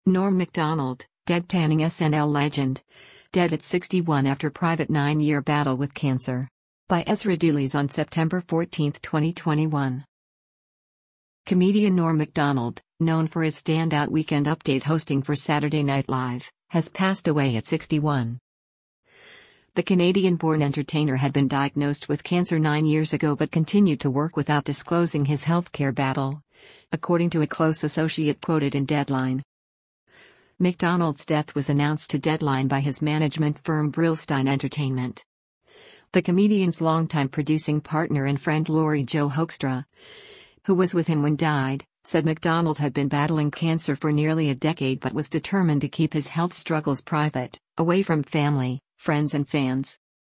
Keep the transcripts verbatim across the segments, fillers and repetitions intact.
Norm Macdonald, deadpanning S N L legend. Dead at sixty-one after private nine-year battle with cancer. By Ezra Dealys on September fourteenth, twenty twenty-one. Comedian Norm Macdonald, known for his standout Weekend Update hosting for Saturday Night Live, has passed away at sixty-one. The Canadian-born entertainer had been diagnosed with cancer nine years ago but continued to work without disclosing his healthcare battle, according to a close associate quoted in Deadline. Macdonald's death was announced to Deadline by his management firm Brillstein Entertainment. The comedian's longtime producing partner and friend Laurie Jo Hoekstra, who was with him when died, said Macdonald had been battling cancer for nearly a decade but was determined to keep his health struggles private, away from family, friends and fans.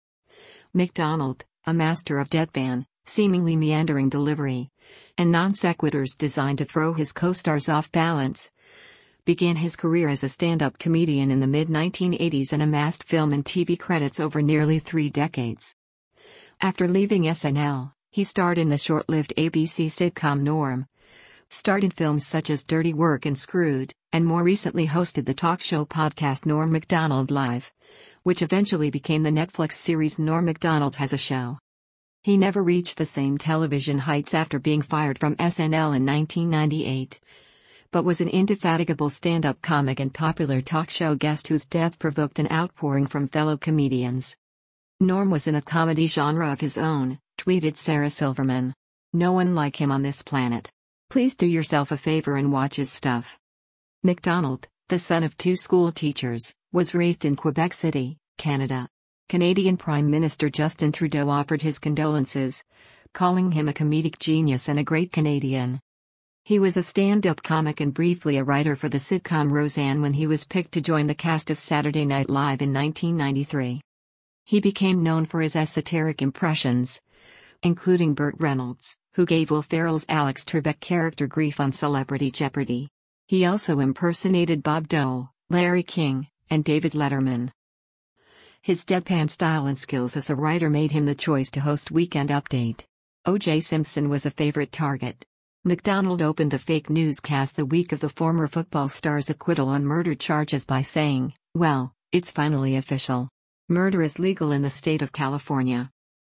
Macdonald, a master of deadpan, seemingly meandering delivery, and non sequiturs designed to throw his co-stars off balance, began his career as a stand-up comedian in the mid nineteen eighties and amassed film and T V credits over nearly three decades. After leaving S N L, he starred in the short-lived A B C sitcom Norm, starred in films such as Dirty Work and Screwed, and more recently hosted the talk show podcast Norm Macdonald Live, which eventually became the Netflix series Norm Macdonald Has a Show. He never reached the same television heights after being fired from S N L in nineteen ninety-eight. But was an indefatigable stand-up comic and popular talk show guest whose death provoked an outpouring from fellow comedians. Norm was in a comedy genre of his own, tweeted Sarah Silverman. No one like him on this planet. Please do yourself a favor and watch his stuff. Macdonald, the son of two school teachers, was raised in Quebec City, Canada. Canadian Prime Minister Justin Trudeau offered his condolences, calling him a comedic genius and a great Canadian. He was a stand-up comic and briefly a writer for the sitcom Roseanne when he was picked to join the cast of Saturday Night Live in nineteen ninety-three. He became known for his esoteric impressions, including Burt Reynolds, who gave Will Ferrell's Alex Trebek character grief on Celebrity Jeopardy. He also impersonated Bob Dole, Larry King, and David Letterman. His deadpan style and skills as a writer made him the choice to host Weekend Update. O J Simpson was a favorite target. Macdonald opened the fake newscast the week of the former football star's acquittal on murder charges by saying, "Well, it's finally official. Murder is legal in the state of California."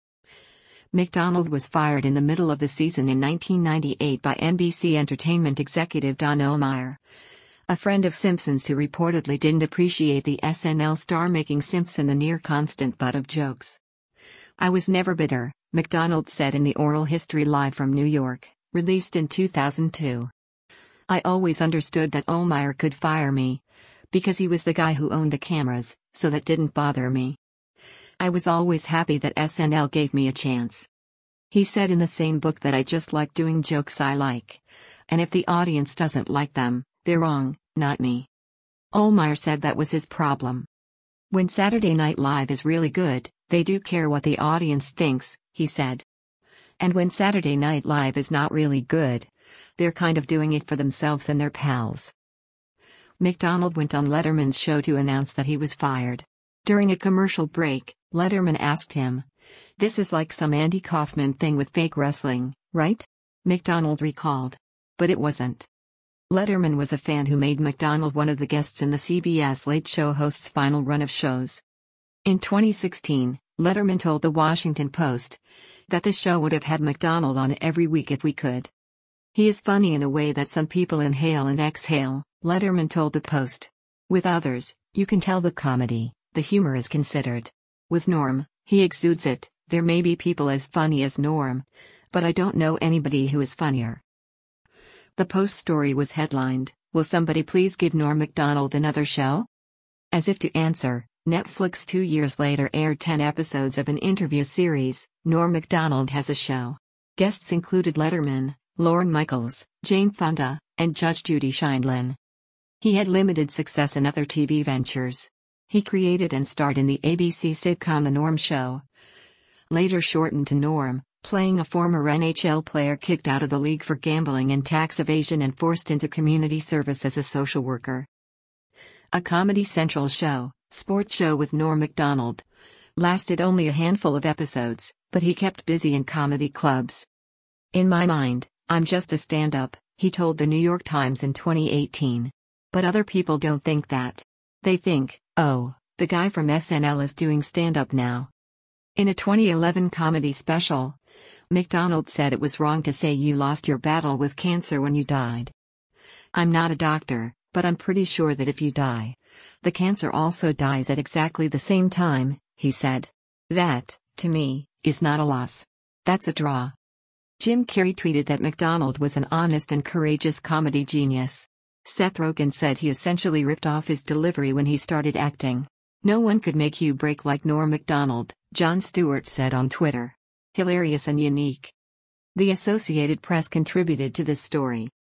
Macdonald was fired in the middle of the season in nineteen ninety-eight by N B C Entertainment executive Don Ohlmeyer, a friend of Simpson's who reportedly didn't appreciate the S N L star making Simpson the near-constant butt of jokes. "I was never bitter," Macdonald said in the Oral History Live from New York, released in two thousand two. "I always understood that Ohlmeyer could fire me, because he was the guy who owned the cameras, so that didn't bother me. I was always happy that S N L gave me a chance." He said in the same book that "I just like doing jokes I like. And if the audience doesn't like them, they're wrong, not me." Ohlmeyer said that was his problem. "When Saturday Night Live is really good, they do care what the audience thinks," he said. "And when Saturday Night Live is not really good, they're kind of doing it for themselves and their pals." Macdonald went on Letterman's show to announce that he was fired. During a commercial break, Letterman asked him, "This is like some Andy Kaufman thing with fake wrestling, right?" Macdonald recalled. But it wasn't. Letterman was a fan who made Macdonald one of the guests in the C B S Late Show host's final run of shows. In twenty sixteen, Letterman told The Washington Post that the show would have had Macdonald on every week if we could. "He is funny in a way that some people inhale and exhale," Letterman told the Post. "With others, you can tell the comedy, the humor is considered. With Norm, he exudes it. There may be people as funny as Norm, but I don't know anybody who is funnier." The Post story was headlined, "Will somebody please give Norm Macdonald another show?" As if to answer, Netflix two years later aired ten episodes of an interview series, Norm Macdonald Has a Show. Guests included Letterman, Lorne Michaels, Jane Fonda, and Judge Judy Sheindlin. He had limited success in other T V ventures. He created and starred in the A B C sitcom The Norm Show, later shortened to Norm, playing a former N H L player kicked out of the league for gambling and tax evasion and forced into community service as a social worker. A Comedy Central show, Sports Show with Norm Macdonald, lasted only a handful of episodes, but he kept busy in comedy clubs. "In my mind, I'm just a stand-up," he told the New York Times in twenty eighteen. But other people don't think that. They think, oh, the guy from S N L is doing stand-up now. In a twenty eleven comedy special, McDonald said it was wrong to say you lost your battle with cancer when you died. I'm not a doctor, but I'm pretty sure that if you die, the cancer also dies at exactly the same time, he said. That, to me, is not a loss. That's a draw. Jim Carrey tweeted that McDonald was an honest and courageous comedy genius. Seth Rogen said he essentially ripped off his delivery when he started acting. No one could make you break like Norm Macdonald, Jon Stewart said on Twitter. Hilarious and unique. The Associated Press contributed to this story.